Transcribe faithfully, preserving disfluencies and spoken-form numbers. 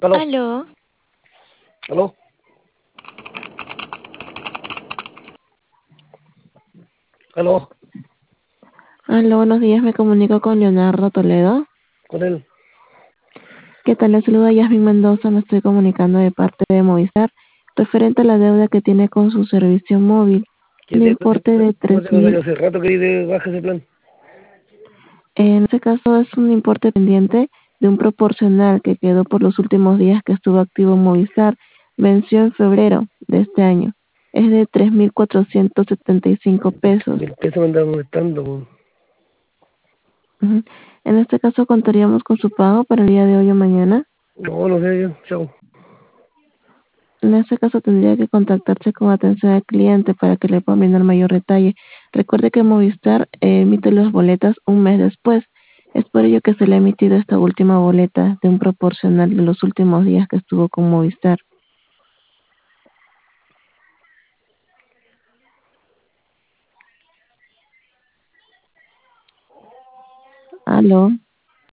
Aló, Aló, aló, aló, Aló, buenos días, me comunico con Leonardo Toledo. con él. ¿Qué tal? Le saluda Yasmin Mendoza, me estoy comunicando de parte de Movistar, referente a la deuda que tiene con su servicio móvil, ¿Qué un te, importe de ¿Cómo tres te pasa? Yo mil. hace rato que de baja ese plan. En este caso es un importe pendiente de un proporcional que quedó por los últimos días que estuvo activo en Movistar, venció en febrero de este año. Es de tres mil cuatrocientos setenta y cinco pesos. El peso me andaba molestando. Po. Ujú. En este caso contaríamos con su pago para el día de hoy o mañana. No, no sé, yo, chao. En este caso tendría que contactarse con atención al cliente para que le puedan brindar mayor detalle. Recuerde que Movistar eh, emite las boletas un mes después. Es por ello que se le ha emitido esta última boleta de un proporcional de los últimos días que estuvo con Movistar. Aló.